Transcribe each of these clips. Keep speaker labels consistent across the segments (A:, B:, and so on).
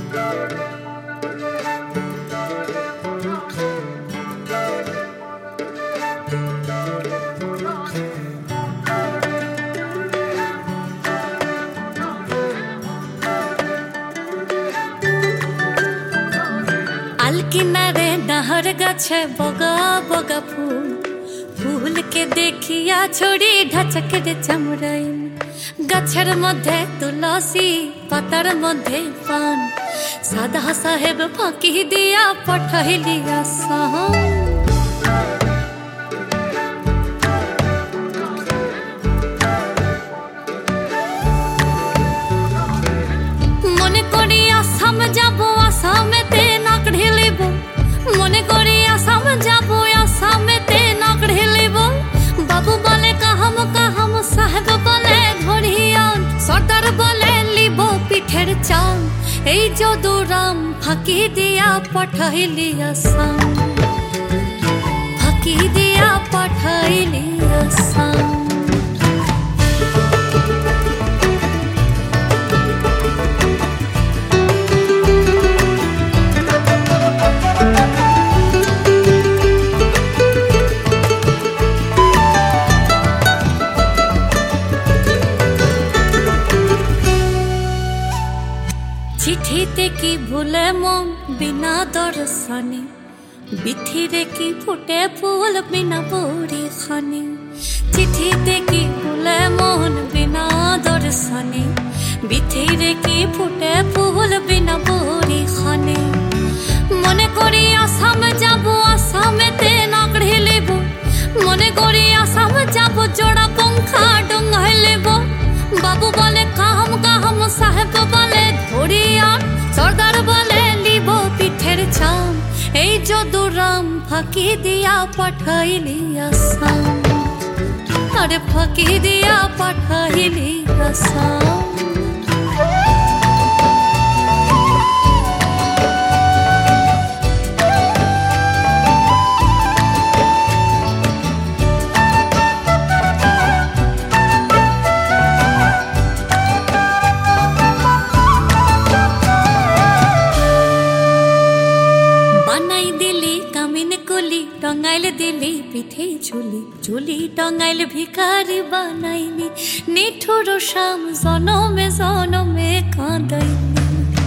A: किनारे नहर गाछे बगा बगा फूल फूल के देखिया छोड़ी ढाचक रे चमराइन गाछर मध्य तुलसी पातार मध्य पान सादा साहेब फाँकी दिया पठैलिया साहन मने करी आसाम जाबो आसामेते नाक ढेलिबो मने करी आसाम जाबो आसामेते नाक ढेलिबो बाबू बोले काहम साहेब बोले धरियान सरदार बोले लिबो पिठेर चाल एई जदुराम फाँकी दिया पठैलिया साम फाँकी दिया पठैलिया साम चिठीते की भूले मन बिना दर्शने बिथिरे की फुटे फूल बिना बोरी खाने चिठीते की भूले मन बिना दर्शने बिथिरे की फुटे फूल बिना बोरी खाने मने करी आसाम जाबो आसामेते नाक ढेलिबो मने करी आसाम जाबो जोड़ा पंखा डंगाई लेबो बाबू बोले काहम साहेब बोले धरियान सरदार बोले लिबो पिठेर चाम एई जदुराम फाँकी दिया पठैलिया साम अरे फाँकी दिया पठैलिया साम टंगाइल दिली पिठे झुली झुली टंगाइल भिखारी बनाइली निठुर शाम जनमे कांदाइली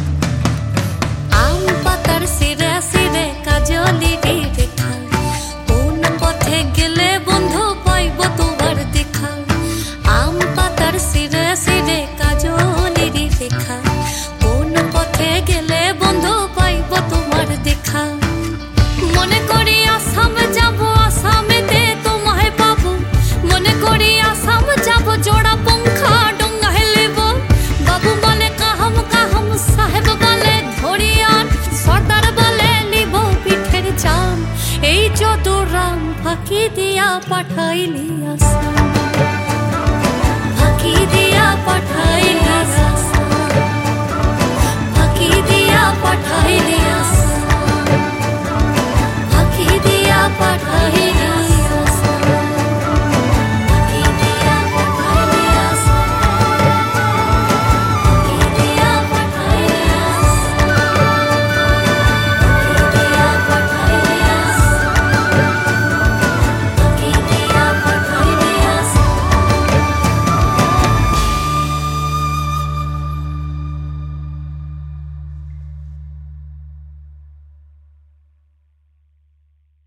A: आम पातार सिरे सिरे काजली रेखा कोन पथे गेले बंधु पाइब तोमार देखा आम पातार सिरे सिरे काजली रेखा कोन पथे गेले बंधु पाइब तोमार देखा मने करी आसाम जाबो आसामेते तोमाय पाबो मने करी आसाम जाबो जोड़ा पंखा डंगाई लेबो बाबू बोले काहम साहेब बोले धरियान सरदार बोले लिबो पिठेर चाम एई जदुराम फाँकी दिया पठैलिया